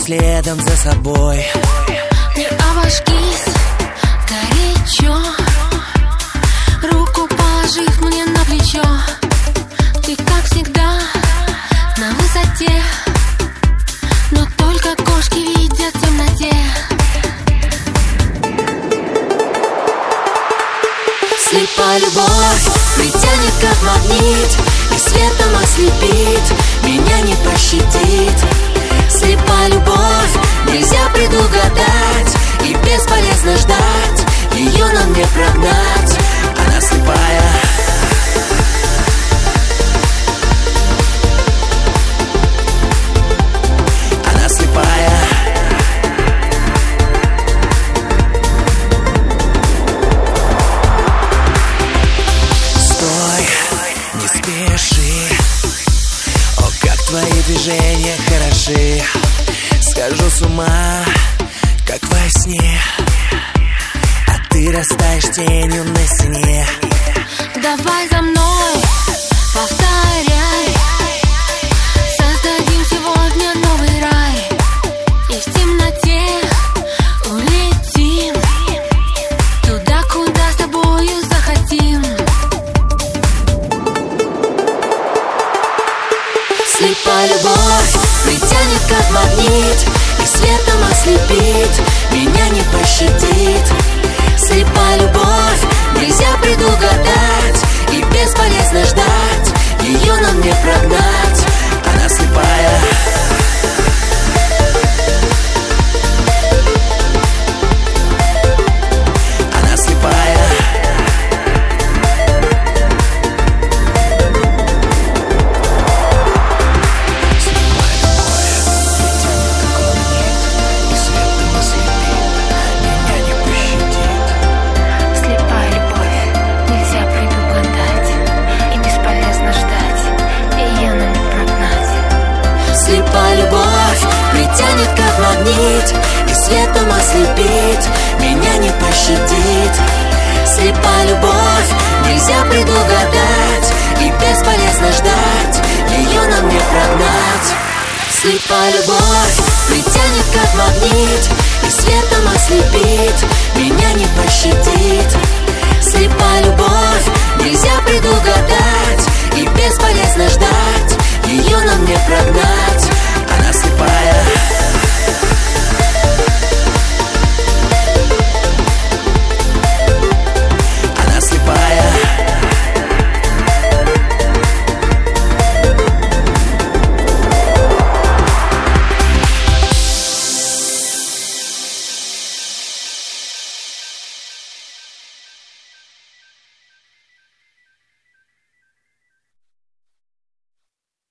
следом за собой. Не обожгись, горячо, руку положив мне на плечо. Ты, как всегда, на высоте, но только кошки видят в темноте. Слепая любовь притянет как магнит, и светом ослепит, меня не пощадит. Слепая любовь нельзя предугадать, и бесполезно ждать, ее нам не прогнать. Она слепая. Она слепая. Стой, не спеши. О, как твои движения хороши. Схожу с ума, как во сне, а ты растаешь тенью на стене. Давай за мной, повторяй, создадим сегодня новый рай, и в темноте улетим туда, куда с тобою захотим. Слепая любовь притянет как магнит, и светом ослепит, меня не пощадит. Слепая любовь нельзя предугадать, и бесполезно ждать, ее нам не прогнать. Она слепая. Она слепая. Слепая любовь притянет как магнит, и светом ослепит, меня не пощадит. Слепая любовь нельзя предугадать, и бесполезно ждать, ее нам не прогнать. Слепая любовь притянет как магнит, и светом ослепит, меня не пощадит. Слепая любовь нельзя предугадать,